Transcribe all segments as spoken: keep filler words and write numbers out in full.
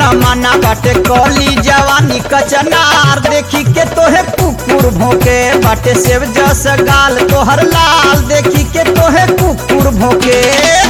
जमाना बाटे कली जवानी कचनार देखी के तोहे कुकुर भोके बाटे सेव जस गाल तोहर लाल देखी के तोहे कुकुर भोके।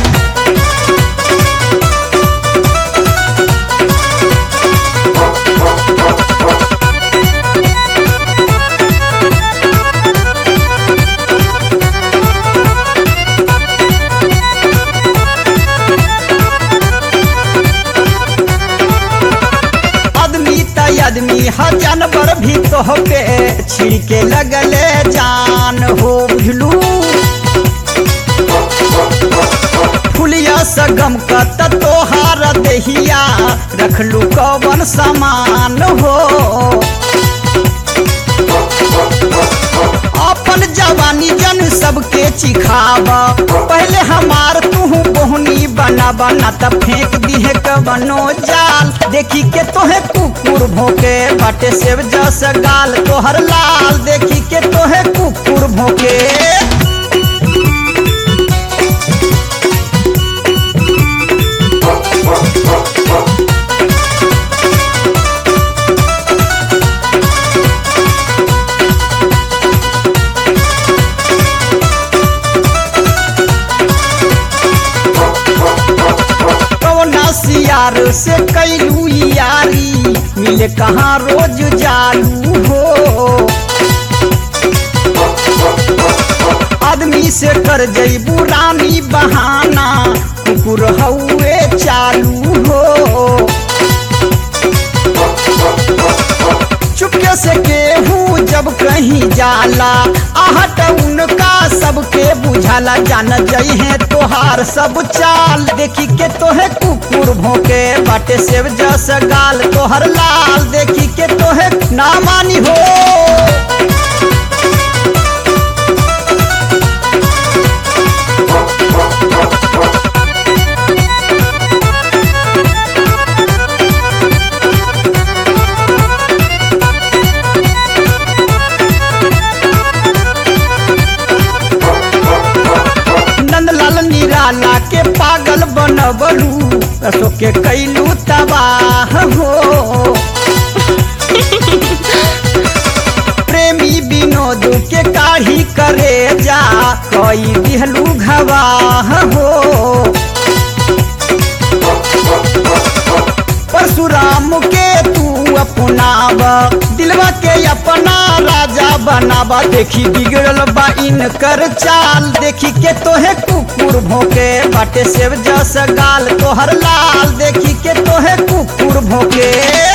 आदमी ह जानवर भी तोहके छिड़के लगले जान हो बुझलू। फुलिया सगम कत तोहार देहिया रखलू कवन समान हो। अपन जवानी जन सबके चिखावा पहले हमार तू बोहनी बना बना त फेंक दिहे कवनो जाल देखी के तोहे कुकुर भोके बाटे सेव जस गाल तोहर लाल देखी के तोहे कुकुर भोके। यार से कैलू यारी मिले कहाँ रोज जालू हो। आदमी से कर जईबू रानी बहाना कुकुर हउए चालू हो। चुपके से केहू जब कहीं जाला आहट उनका सबके बुझाला जान जई है तोहार सब चाल देखी के तोहे कुकुर भोके बाटे सेव जस गाल तोहर लाल देखी के तोहे ना मानी हो। निराला के पागल बनबलू रसो के कैलू तबाह हो। प्रेमी विनोद के काढ़ी करे जा कई दिहलू घवाह हो। परशुराम के तू अपनाव दिलवा के अपना राजा बनावा देखी बिगड़ल बा इनकर चाल देखी के तोहे कुकुर भोके बाटे सेव जस गाल तोहर लाल देखी के तोहे कुकुर भोके।